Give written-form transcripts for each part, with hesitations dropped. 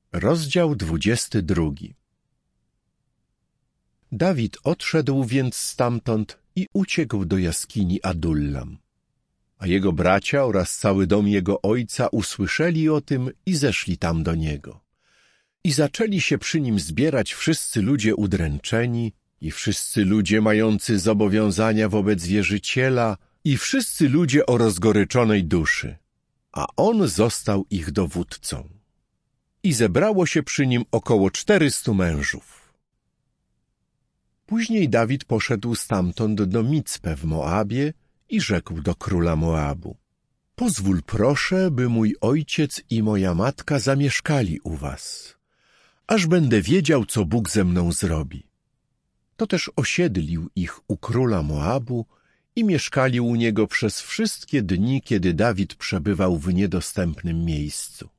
Rozdział 22. Dawid odszedł więc stamtąd i uciekł do jaskini Adullam. A jego bracia oraz cały dom jego ojca usłyszeli o tym i zeszli tam do niego. I zaczęli się przy nim zbierać wszyscy ludzie udręczeni i wszyscy ludzie mający zobowiązania wobec wierzyciela i wszyscy ludzie o rozgoryczonej duszy, a on został ich dowódcą. I zebrało się przy nim około 400 mężów. Później Dawid poszedł stamtąd do Micpe w Moabie i rzekł do króla Moabu: pozwól proszę, by mój ojciec i moja matka zamieszkali u was, aż będę wiedział, co Bóg ze mną zrobi. To też osiedlił ich u króla Moabu i mieszkali u niego przez wszystkie dni, kiedy Dawid przebywał w niedostępnym miejscu.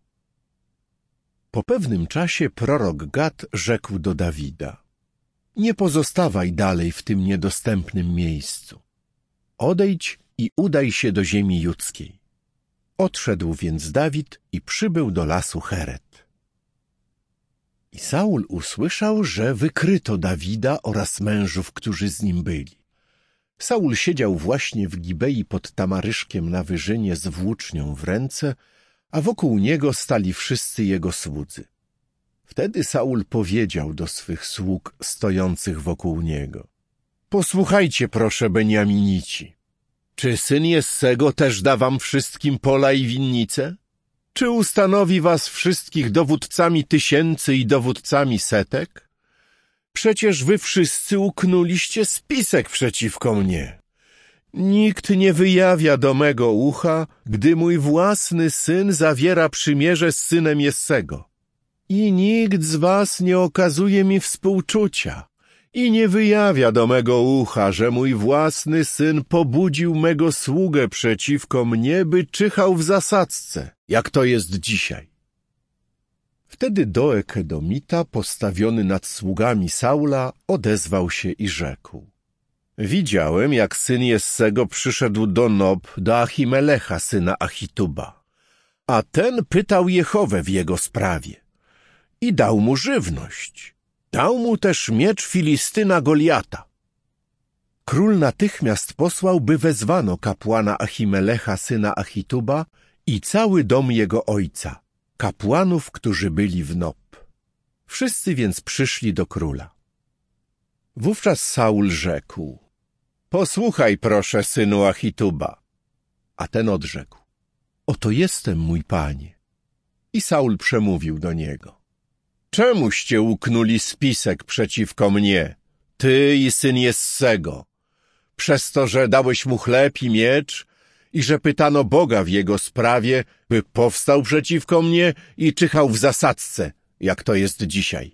Po pewnym czasie prorok Gad rzekł do Dawida: nie pozostawaj dalej w tym niedostępnym miejscu. Odejdź i udaj się do ziemi judzkiej. Odszedł więc Dawid i przybył do lasu Heret. I Saul usłyszał, że wykryto Dawida oraz mężów, którzy z nim byli. Saul siedział właśnie w Gibei pod tamaryszkiem na wyżynie z włócznią w ręce, a wokół niego stali wszyscy jego słudzy. Wtedy Saul powiedział do swych sług stojących wokół niego: posłuchajcie proszę, Beniaminici, czy syn Jessego też da wam wszystkim pola i winnice? Czy ustanowi was wszystkich dowódcami tysięcy i dowódcami setek? Przecież wy wszyscy uknuliście spisek przeciwko mnie. Nikt nie wyjawia do mego ucha, gdy mój własny syn zawiera przymierze z synem Jessego. I nikt z was nie okazuje mi współczucia i nie wyjawia do mego ucha, że mój własny syn pobudził mego sługę przeciwko mnie, by czyhał w zasadzce, jak to jest dzisiaj. Wtedy Doeg Edomita, postawiony nad sługami Saula, odezwał się i rzekł: widziałem, jak syn Jessego przyszedł do Nob, do Achimelecha, syna Achituba, a ten pytał Jehowę w jego sprawie i dał mu żywność. Dał mu też miecz Filistyna Goliata. Król natychmiast posłał, by wezwano kapłana Achimelecha, syna Achituba i cały dom jego ojca, kapłanów, którzy byli w Nob. Wszyscy więc przyszli do króla. Wówczas Saul rzekł: posłuchaj proszę, synu Achituba. A ten odrzekł: oto jestem, mój panie. I Saul przemówił do niego: czemuście uknuli spisek przeciwko mnie, ty i syn Jessego, przez to, że dałeś mu chleb i miecz i że pytano Boga w jego sprawie, by powstał przeciwko mnie i czyhał w zasadzce, jak to jest dzisiaj?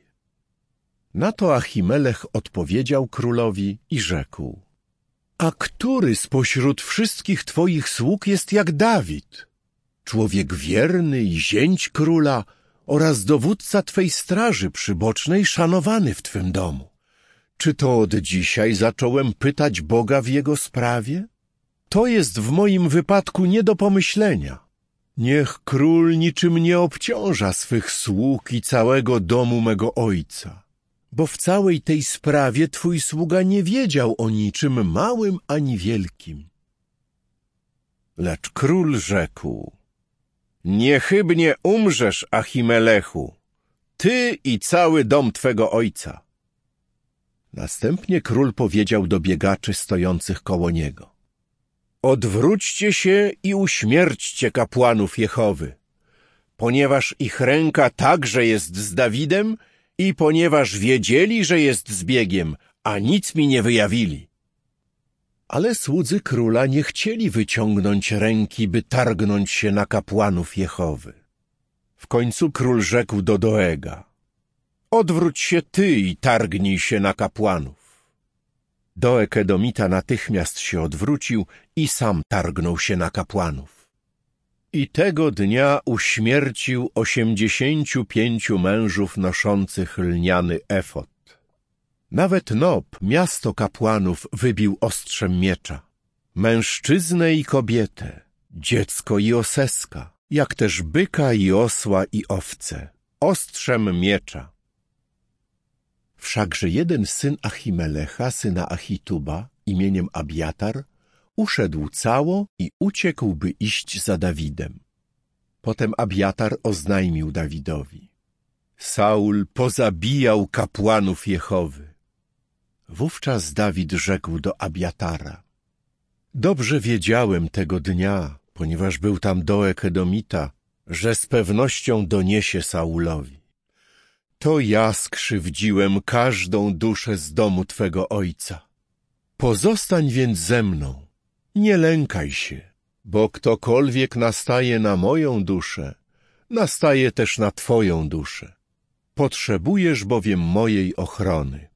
Na to Achimelech odpowiedział królowi i rzekł: a który spośród wszystkich twoich sług jest jak Dawid, człowiek wierny i zięć króla oraz dowódca twej straży przybocznej, szanowany w twym domu? Czy to od dzisiaj zacząłem pytać Boga w jego sprawie? To jest w moim wypadku nie do pomyślenia. Niech król niczym nie obciąża swych sług i całego domu mego ojca, bo w całej tej sprawie twój sługa nie wiedział o niczym małym ani wielkim. Lecz król rzekł: niechybnie umrzesz, Achimelechu, ty i cały dom twego ojca. Następnie król powiedział do biegaczy stojących koło niego: odwróćcie się i uśmierćcie kapłanów Jehowy, ponieważ ich ręka także jest z Dawidem i ponieważ wiedzieli, że jest zbiegiem, a nic mi nie wyjawili. Ale słudzy króla nie chcieli wyciągnąć ręki, by targnąć się na kapłanów Jehowy. W końcu król rzekł do Doega: odwróć się ty i targnij się na kapłanów. Doeg Edomita natychmiast się odwrócił i sam targnął się na kapłanów. I tego dnia uśmiercił 85 mężów noszących lniany efod. Nawet Nob, miasto kapłanów, wybił ostrzem miecza. Mężczyznę i kobietę, dziecko i oseska, jak też byka i osła i owce. ostrzem miecza. Wszakże jeden syn Achimelecha, syna Achituba, imieniem Abiatar, uszedł cało i uciekł, by iść za Dawidem. Potem Abiatar oznajmił Dawidowi: Saul pozabijał kapłanów Jehowy. Wówczas Dawid rzekł do Abiatara: Dobrze wiedziałem tego dnia, ponieważ był tam Doeg Edomita, że z pewnością doniesie Saulowi. To ja skrzywdziłem każdą duszę z domu twego ojca. Pozostań więc ze mną, nie lękaj się, bo ktokolwiek nastaje na moją duszę, nastaje też na twoją duszę. Potrzebujesz bowiem mojej ochrony.